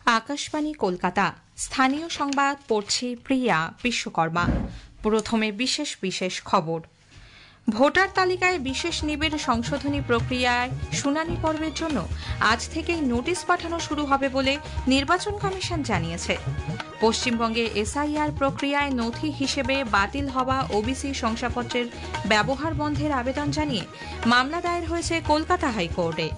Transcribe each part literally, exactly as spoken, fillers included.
আকাশবাণী কলকাতা স্থানীয় সংবাদ পড়ছি প্রিয়া বিশ্বকর্মা। প্রথমে বিশেষ বিশেষ খবর। ভোটার তালিকায় বিশেষ নিবিড় সংশোধনী প্রক্রিয়ায় শুনানি পর্বের জন্য আজ থেকেই নোটিশ পাঠানো শুরু হবে বলে নির্বাচন কমিশন জানিয়েছে। পশ্চিমবঙ্গে এসআইআর প্রক্রিয়ায় নথি হিসেবে বাতিল হওয়া ওবিসি শংসাপত্রের ব্যবহার বন্ধের আবেদন জানিয়ে মামলা দায়ের হয়েছে কলকাতা হাইকোর্টে।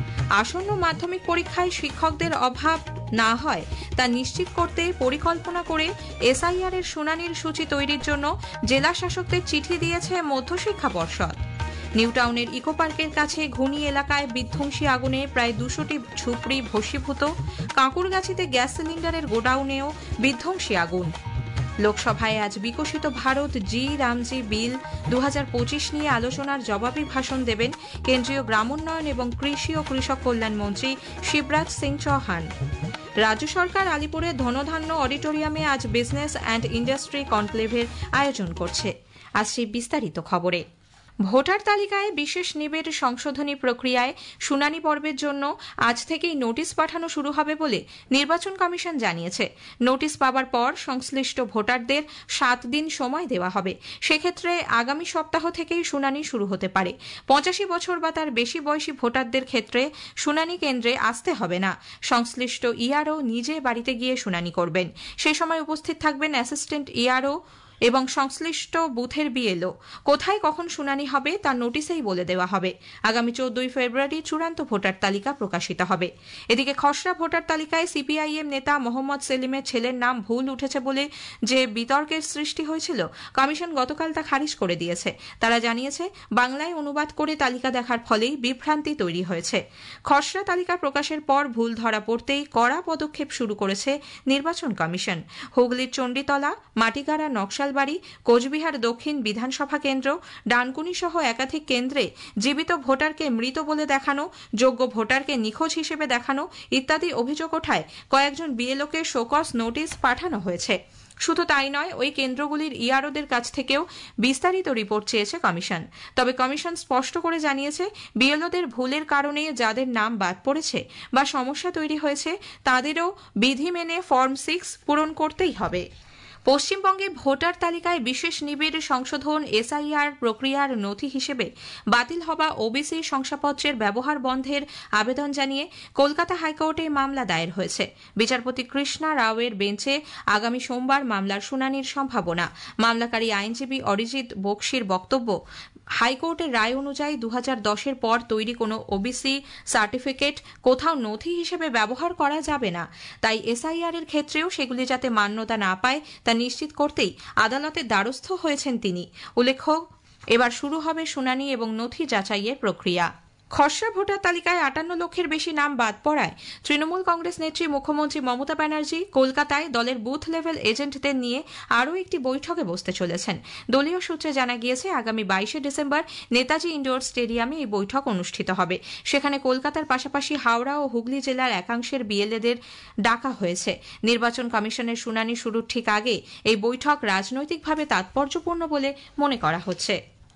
আসন্ন মাধ্যমিক পরীক্ষায় শিক্ষকদের অভাব না হয় তা নিশ্চিত করতে পরিকল্পনা করে এসআইআর এর শুনানির সূচি তৈরির জন্য জেলা শাসকদের চিঠি দিয়েছে মধ্যশিক্ষা পর্ষদ। নিউ টাউনের ইকো পার্কের কাছে ঘুনি এলাকায় বিধ্বংসী আগুনে প্রায় দুশোটি ঝুপড়ি ভস্মীভূত। কাঁকুরগাছিতে গ্যাস সিলিন্ডারের গোডাউনেও বিধ্বংসী আগুন। লোকসভায় আজ বিকশিত ভারত জি রামজি বিল দু হাজার পঁচিশ নিয়ে আলোচনার জবাবি ভাষণ দেবেন কেন্দ্রীয় গ্রামোন্নয়ন এবং কৃষি ও কৃষক কল্যাণ মন্ত্রী শিবরাজ সিং চৌহান। রাজ্য সরকার আলিপুরের ধনধান্য অডিটোরিয়ামে আজ বিজনেস অ্যান্ড ইন্ডাস্ট্রি কনক্লেভের আয়োজন করছে। আসছে বিস্তারিত খবরে। ভোটার তালিকায় বিশেষ নিবিড় সংশোধনী প্রক্রিয়ায় শুনানি পর্বের জন্য আজ থেকেই নোটিশ পাঠানো শুরু হবে বলে নির্বাচন কমিশন জানিয়েছে। নোটিশ পাওয়ার পর সংশ্লিষ্ট ভোটারদের সাত দিন সময় দেওয়া হবে। সেক্ষেত্রে আগামী সপ্তাহ থেকেই শুনানি শুরু হতে পারে। পঁচাশি বছর বা তার বেশি বয়সী ভোটারদের ক্ষেত্রে শুনানি কেন্দ্রে আসতে হবে না। সংশ্লিষ্ট ইআরও নিজে বাড়িতে গিয়ে শুনানি করবেন। সেই সময় উপস্থিত থাকবেন অ্যাসিস্ট্যান্ট ইআরও এবং সংশ্লিষ্ট বুথের বিএলও। কোথায় কখন শুনানি হবে তা নোটিশেই বলে দেওয়া হবে। আগামী চোদ্দই ফেব্রুয়ারি চূড়ান্ত ভোটার তালিকা প্রকাশিত হবে। এদিকে খসড়া ভোটার তালিকায় সিপিআইএম নেতা মোহাম্মদ সেলিমের ছেলের নাম ভুল উঠেছে বলে যে বিতর্কের সৃষ্টি হয়েছিল, কমিশন গতকাল তা খারিজ করে দিয়েছে। তারা জানিয়েছে, বাংলায় অনুবাদ করে তালিকা দেখার ফলেই বিভ্রান্তি তৈরি হয়েছে। খসড়া তালিকা প্রকাশের পর ভুল ধরা পড়তেই কড়া পদক্ষেপ শুরু করেছে নির্বাচন কমিশন। হুগলির চণ্ডীতলা, মাটিগাড়া, নকশাল বাড়ি, কোচবিহার দক্ষিণ বিধানসভা কেন্দ্র, ডানকুনি সহ একাধিক কেন্দ্রে জীবিত ভোটারকে মৃত বলে দেখানো, যোগ্য ভোটারকে নিখোঁজ হিসেবে দেখানো ইত্যাদি অভিযোগ ওঠায় কয়েকজন বিএলওকে শোকজ নোটিশ পাঠানো হয়েছে। শুধু তাই নয়, ওই কেন্দ্রগুলির ইআরওদের কাছ থেকেও বিস্তারিত রিপোর্ট চেয়েছে কমিশন। তবে কমিশন স্পষ্ট করে জানিয়েছে, বিএলওদের ভুলের কারণে যাদের নাম বাদ পড়েছে বা সমস্যা তৈরি হয়েছে তাদেরও বিধি মেনে ফর্ম সিক্স পূরণ করতেই হবে। পশ্চিমবঙ্গে ভোটার তালিকায় বিশেষ নিবিড় সংশোধন এসআইআর প্রক্রিয়ার নথি হিসেবে বাতিল হওয়া ওবিসি শংসাপত্রের ব্যবহার বন্ধের আবেদন জানিয়ে কলকাতা হাইকোর্টে মামলা দায়ের হয়েছে। বিচারপতি কৃষ্ণা রাওয়ের বেঞ্চে আগামী সোমবার মামলার শুনানির সম্ভাবনা। মামলাকারী আইনজীবী অরিজিৎ বক্সির বক্তব্য, হাইকোর্টের রায় অনুযায়ী দু হাজার দশের পর তৈরি কোনো ওবিসি সার্টিফিকেট কোথাও নথি হিসেবে ব্যবহার করা যাবে না। তাই এসআইআর এর ক্ষেত্রেও সেগুলি যাতে মান্যতা না পায় তা নিশ্চিত করতেই আদালতের দ্বারস্থ হয়েছেন তিনি। উল্লেখ্য, এবার শুরু হবে শুনানি এবং নথি যাচাইয়ের প্রক্রিয়া। খসড়া ভোটার তালিকায় আটান্ন লক্ষের বেশি নাম বাদ পড়ায় তৃণমূল কংগ্রেস নেত্রী মুখ্যমন্ত্রী মমতা ব্যানার্জি কলকাতায় দলের বুথ লেভেল এজেন্টদের নিয়ে আরও একটি বৈঠকে বসতে চলেছেন। দলীয় সূত্রে জানা গিয়েছে, আগামী বাইশে ডিসেম্বর নেতাজি ইন্ডোর স্টেডিয়ামে এই বৈঠক অনুষ্ঠিত হবে। সেখানে কলকাতার পাশাপাশি হাওড়া ও হুগলি জেলার একাংশের বিএলএদের ডাকা হয়েছে। নির্বাচন কমিশনের শুনানি শুরুর ঠিক আগে এই বৈঠক রাজনৈতিকভাবে তাৎপর্যপূর্ণ বলে মনে করা হচ্ছে।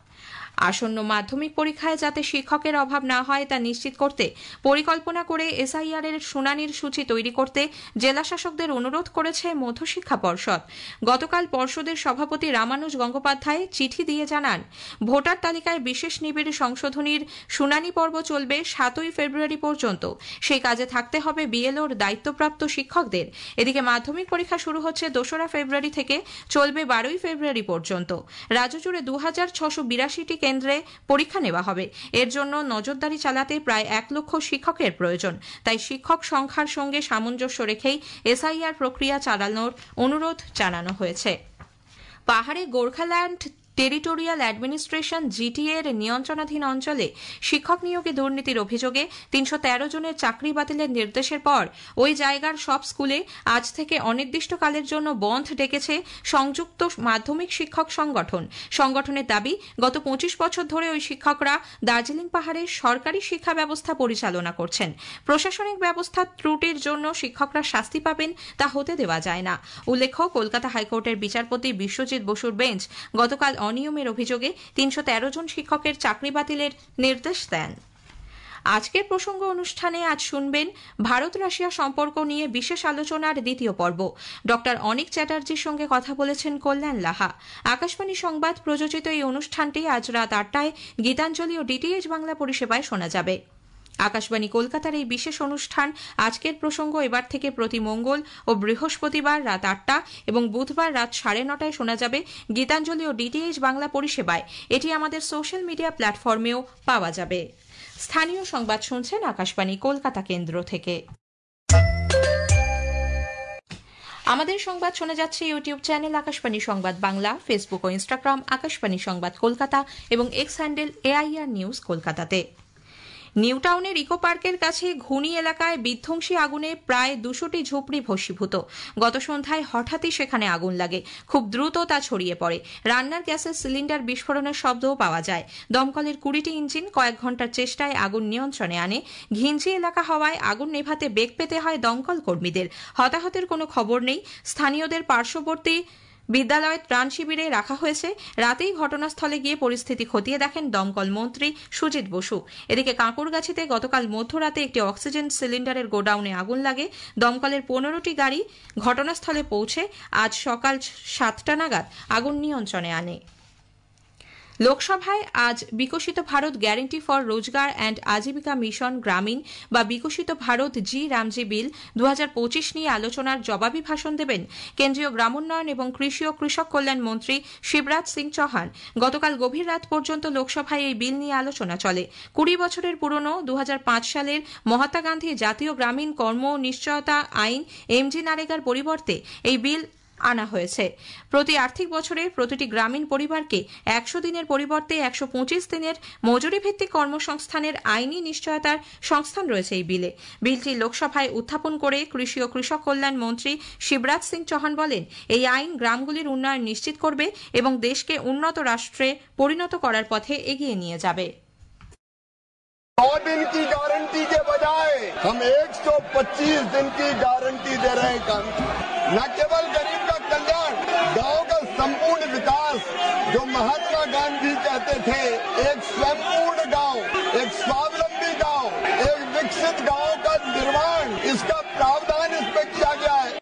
আসন্ন মাধ্যমিক পরীক্ষায় যাতে শিক্ষকের অভাব না হয় তা নিশ্চিত করতে পরিকল্পনা করে এসআইআর এর শুনানির সূচি তৈরি করতে জেলা শাসকদের অনুরোধ করেছে মধ্যশিক্ষা পর্ষদ। গতকাল পর্ষদের সভাপতি রামানুজ গঙ্গোপাধ্যায় চিঠি দিয়ে জানান, ভোটার তালিকায় বিশেষ নিবিড় সংশোধনীর শুনানি পর্ব চলবে সাতই ফেব্রুয়ারি পর্যন্ত। সেই কাজে থাকতে হবে বিএলওর দায়িত্বপ্রাপ্ত শিক্ষকদের। এদিকে মাধ্যমিক পরীক্ষা শুরু হচ্ছে দোসরা ফেব্রুয়ারি থেকে, চলবে বারোই ফেব্রুয়ারি পর্যন্ত। রাজ্য জুড়ে দু হাজার ছশো বিরাশিটি কেন্দ্রে পরীক্ষা নেওয়া হবে। এর জন্য নজরদারি চালাতে প্রায় এক লক্ষ শিক্ষকের প্রয়োজন। তাই শিক্ষক সংখ্যার সঙ্গে সামঞ্জস্য রেখেই এসআইআর প্রক্রিয়া চালানোর অনুরোধ জানানো হয়েছে। পাহাড়ে গোর্খাল্যান্ড টেরিটোরিয়াল অ্যাডমিনিস্ট্রেশন জিটিএ এর নিয়ন্ত্রণাধীন অঞ্চলে শিক্ষক নিয়োগে দুর্নীতির অভিযোগে তিনশো তেরো জনের চাকরি বাতিলের নির্দেশের পর ওই জায়গার সব স্কুলে আজ থেকে অনির্দিষ্টকালের জন্য বন্ধ ডেকেছে সংযুক্ত মাধ্যমিক শিক্ষক সংগঠন। সংগঠনের দাবি, গত পঁচিশ বছর ধরে ওই শিক্ষকরা দার্জিলিং পাহাড়ে সরকারি শিক্ষা ব্যবস্থা পরিচালনা করছেন। প্রশাসনিক ব্যবস্থার ত্রুটির জন্য শিক্ষকরা শাস্তি পাবেন তা হতে দেওয়া যায় না। উল্লেখ্য, কলকাতা হাইকোর্টের বিচারপতি বিশ্বজিৎ বসুর বেঞ্চ গতকাল অনিয়মের অভিযোগে তিনশো তেরো জন শিক্ষকের চাকরি বাতিলের নির্দেশ দেন। আজকের প্রসঙ্গ অনুষ্ঠানে আজ শুনবেন ভারত রাশিয়া সম্পর্ক নিয়ে বিশেষ আলোচনার দ্বিতীয় পর্ব। ডক্টর অনিক চ্যাটার্জির সঙ্গে কথা বলেছেন কল্যাণ লাহা। আকাশবাণী সংবাদ প্রযোজিত এই অনুষ্ঠানটি আজ রাত আটটায় গীতাঞ্জলি ও ডিটিএইচ বাংলা পরিষেবায় শোনা যাবে। আকাশবাণী কলকাতার এই বিশেষ অনুষ্ঠান আজকের প্রসঙ্গ এবার থেকে প্রতি মঙ্গল ও বৃহস্পতিবার রাত আটটা এবং বুধবার রাত সাড়ে নটায় শোনা যাবে গীতাঞ্জলি ও ডিটিএইচ বাংলা পরিষেবায়। এটি আমাদের সোশ্যাল মিডিয়া প্ল্যাটফর্মেও পাওয়া যাবে। স্থানীয় সংবাদ শুনছেন আকাশবাণী কলকাতা কেন্দ্র থেকে। আমাদের সংবাদ শোনা যাচ্ছে YouTube channel Akashvani Sangbad Bangla, Facebook ও ইনস্টাগ্রাম আকাশবাণী সংবাদ কলকাতা এবং এক্স হ্যান্ডেল এআইআর নিউজ কলকাতাতে। নিউ টাউনের ইকো পার্কের কাছে ঘুনি এলাকায় বিধ্বংসী আগুনে প্রায় দুশোটি ঝুপড়ি ভস্মীভূত। গত সন্ধ্যায় হঠাৎই সেখানে আগুন লাগে, খুব দ্রুত তা ছড়িয়ে পড়ে। রান্নার গ্যাসের সিলিন্ডার বিস্ফোরণের শব্দও পাওয়া যায়। দমকলের কুড়িটি ইঞ্জিন কয়েক ঘন্টার চেষ্টায় আগুন নিয়ন্ত্রণে আনে। ঘিঞ্জি এলাকা হওয়ায় আগুন নেভাতে বেগ পেতে হয় দমকল কর্মীদের। হতাহতের কোনো খবর নেই। স্থানীয়দের পার্শ্ববর্তী বিদ্যালয়ে ত্রাণ শিবিরে রাখা হয়েছে। রাতেই ঘটনাস্থলে গিয়ে পরিস্থিতি খতিয়ে দেখেন দমকল মন্ত্রী সুজিত বসু। এদিকে কাঁকুরগাছিতে গতকাল মধ্যরাতে একটি অক্সিজেন সিলিন্ডারের গোডাউনে আগুন লাগে। দমকলের পনেরোটি গাড়ি ঘটনাস্থলে পৌঁছে আজ সকাল সাতটা নাগাদ আগুন নিয়ন্ত্রণে আনে। লোকসভায় আজ Viksit Bharat guarantee for Rozgar and Ajeevika mission Gramin বা বিকশিত ভারত জি রামজি বিল দু হাজার পঁচিশ নিয়ে আলোচনার জবাবি ভাষণ দেবেন কেন্দ্রীয় গ্রামোন্নয়ন এবং কৃষি ও কৃষক কল্যাণ মন্ত্রী শিবরাজ সিং চৌহান। গতকাল গভীর রাত পর্যন্ত লোকসভায় এই বিল নিয়ে আলোচনা চলে। কুড়ি বছরের পুরনো দু হাজার পাঁচ সালের মহাত্মা গান্ধী জাতীয় গ্রামীণ কর্ম নিশ্চয়তা আইন এমজি নারেগার পরিবর্তে এই বিল আনা হয়েছে। প্রতি আর্থিক বছরে প্রতিটি গ্রামীণ পরিবারকে একশো দিনের পরিবর্তে একশো পঁচিশ দিনের মজুরি ভিত্তিক কর্মসংস্থানের আইনি নিশ্চয়তার সংস্থান রয়েছে এই বিলে। বিলটি লোকসভায় উত্থাপন করে কৃষি ও কৃষক কল্যাণ মন্ত্রী শিবরাজ সিং চৌহান বলেন, এই আইন গ্রামগুলির উন্নয়ন নিশ্চিত করবে এবং দেশকে উন্নত রাষ্ট্রে পরিণত করার পথে এগিয়ে নিয়ে যাবে। सौ दिन की गारंटी के बजाय हम एक सौ पच्चीस दिन की गारंटी दे रहे हैं। काम न केवल गरीब का कल्याण, गांव का संपूर्ण विकास, जो महात्मा गांधी कहते थे एक संपूर्ण गांव, एक स्वावलंबी गांव, एक विकसित गांव का निर्माण, इसका प्रावधान इसमें किया गया है।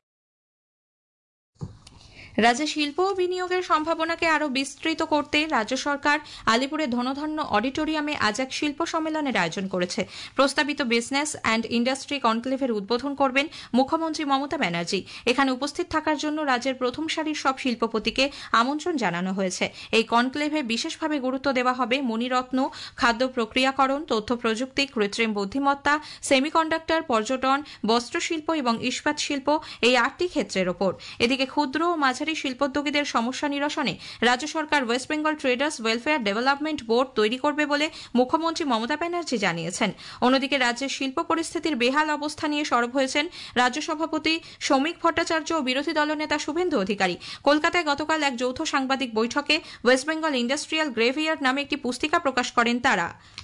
রাজ্যে শিল্প ও বিনিয়োগের সম্ভাবনাকে আরও বিস্তৃত করতে রাজ্য সরকার আলিপুরে ধনধন্য অডিটোরিয়ামে আজ এক শিল্প সম্মেলনের আয়োজন করেছে। প্রস্তাবিত বিজনেস অ্যান্ড ইন্ডাস্ট্রি কনক্লেভের উদ্বোধন করবেন মুখ্যমন্ত্রী মমতা ব্যানার্জি। এখানে উপস্থিত থাকার জন্য রাজ্যের প্রথম সারির সব শিল্পপতিকে আমন্ত্রণ জানানো হয়েছে। এই কনক্লেভে বিশেষভাবে গুরুত্ব দেওয়া হবে মণিরত্ন, খাদ্য প্রক্রিয়াকরণ, তথ্য প্রযুক্তি, কৃত্রিম বুদ্ধিমত্তা, সেমিকন্ডাক্টর, পর্যটন, বস্ত্রশিল্প এবং ইস্পাত শিল্প, এই আটটি ক্ষেত্রের ওপর। এদিকে ক্ষুদ্র ও মাঝারি শিল্পোদ্যোগীদের সমস্যা নিরসনে রাজ্য সরকার West Bengal Traders Welfare Development Board তৈরি করবে বলে মুখ্যমন্ত্রী মমতা ব্যানার্জি জানিয়েছেন। অন্যদিকে রাজ্যের শিল্প পরিস্থিতির বেহাল অবস্থা নিয়ে সরব হয়েছেন রাজ্য সভাপতি সৌমিক ভট্টাচার্য ও বিরোধী দলনেতা শুভেন্দু অধিকারী। কলকাতায় গতকাল এক যৌথ সাংবাদিক বৈঠকে ওয়েস্ট বেঙ্গল ইন্ডাস্ট্রিয়াল গ্রেভইয়ার্ড নামে একটি পুস্তিকা প্রকাশ করেন তারা।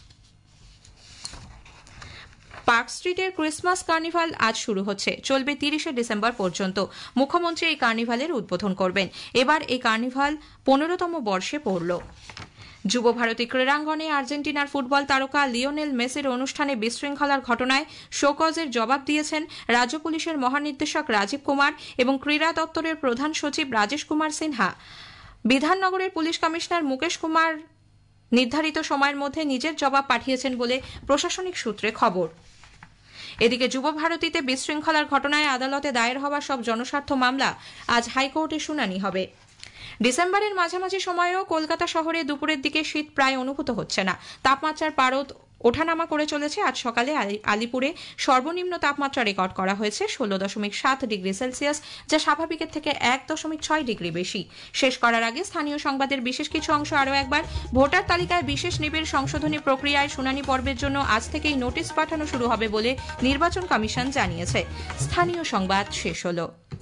পার্ক স্ট্রিটের ক্রিসমাস কার্নিভাল আজ শুরু হচ্ছে, চলবে তিরিশে ডিসেম্বর পর্যন্ত। মুখ্যমন্ত্রী এই কার্নিভালের উদ্বোধন করবেন। এবার এই কার্নিভাল পনেরোতম বর্ষে পড়ল। যুব ভারতী ক্রীড়াঙ্গনে আর্জেন্টিনার ফুটবল তারকা লিওনেল মেসির অনুষ্ঠানে বিশৃঙ্খলার ঘটনায় শোকজের জবাব দিয়েছেন রাজ্য পুলিশের মহানির্দেশক রাজীব কুমার এবং ক্রীড়া দপ্তরের প্রধান সচিব রাজেশ কুমার সিনহা। বিধাননগরের পুলিশ কমিশনার মুকেশ কুমার নির্ধারিত সময়ের মধ্যে নিজের জবাব পাঠিয়েছেন বলে প্রশাসনিক সূত্রে খবর। এদিকে যুব ভারতীতে বিশৃঙ্খলার ঘটনায় আদালতে দায়ের হওয়া সব জনস্বার্থ মামলা আজ হাইকোর্টে শুনানি হবে। ডিসেম্বরের মাঝামাঝি সময়েও কলকাতা শহরে দুপুরের দিকে শীত প্রায় অনুভূত হচ্ছে না। তাপমাত্রার পারদ ওঠানামা করে চলেছে। আজ সকালে আলিপুরে সর্বনিম্ন তাপমাত্রা রেকর্ড করা হয়েছে ষোলো দশমিক সাত ডিগ্রি সেলসিয়াস, যা স্বাভাবিকের থেকে এক দশমিক ছয় ডিগ্রি বেশি। শেষ করার আগে স্থানীয় সংবাদের বিশেষ কিছু অংশ আরও একবার। ভোটার তালিকায় বিশেষ নিবিড় সংশোধনী প্রক্রিয়ায় শুনানি পর্বের জন্য আজ থেকেই নোটিশ পাঠানো শুরু হবে বলে নির্বাচন কমিশন জানিয়েছে। স্থানীয় সংবাদ শেষ হলো।